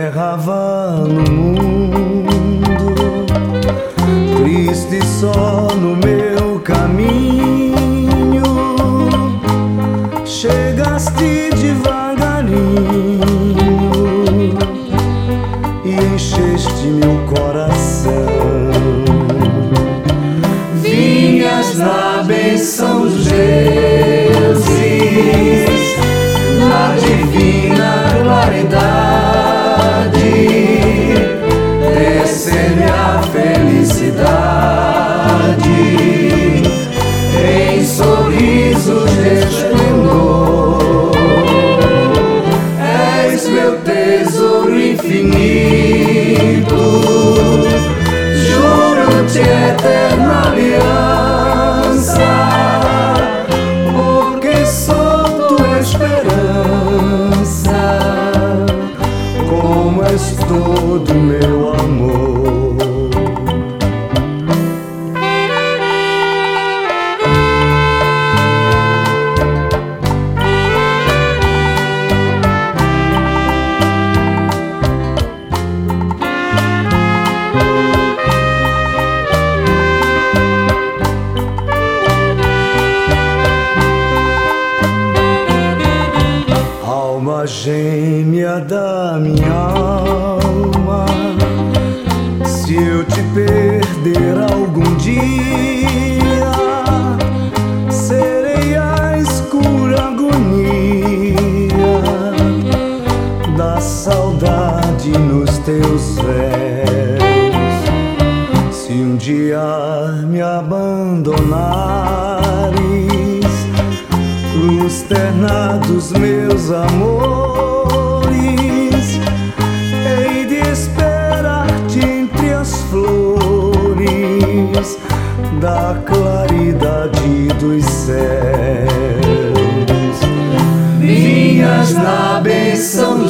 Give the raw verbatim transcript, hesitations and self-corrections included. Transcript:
errava no mundo, triste só no meu caminho. Chegaste devagarinho e encheste meu coração. Vinhas na bênção dos deuses, na divina claridade, descer-me a felicidade em sorrisos de esplendor. És meu tesouro infinito, juro-te eterna aliança, porque sou tua esperança, como és todo meu amor. Alma gêmea da minha alma, se eu te perder algum dia, serei a escura agonia da saudade nos teus véus. Se um dia me abandonares, luz terna dos meus amores, hei de esperar-te entre as flores da claridade dos céus. Vinhas na bênção